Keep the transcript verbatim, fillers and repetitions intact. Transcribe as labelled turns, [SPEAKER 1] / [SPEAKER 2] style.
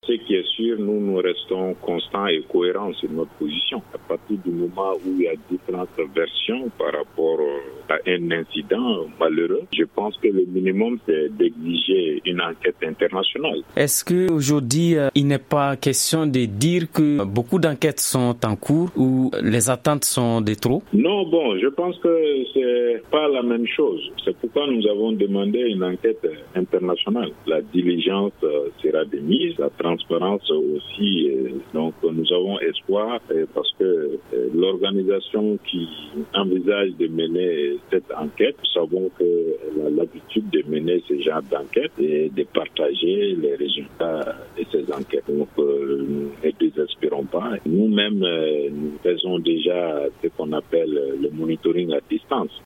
[SPEAKER 1] Ce qui est sûr, nous, nous restons constants et cohérents sur notre position. À partir du moment où il y a différentes versions par rapport à un incident malheureux, je pense que le minimum, c'est d'exiger une enquête internationale.
[SPEAKER 2] Est-ce qu'aujourd'hui, euh, il n'est pas question de dire que beaucoup d'enquêtes sont en cours ou les attentes sont de trop?
[SPEAKER 1] Non, bon, je pense que c'est pas la même chose. C'est pourquoi nous avons demandé une enquête internationale. La diligence euh, sera démise, la transparence aussi. Euh, donc, nous avons espoir euh, parce que euh, l'organisation qui envisage de mener cette enquête, nous savons qu'elle a l'habitude de mener ce genre d'enquête et de partager les résultats de ces enquêtes. Donc, euh, nous ne désespérons pas. Nous-mêmes, euh, nous faisons déjà ce qu'on appelle le monitoring à distance.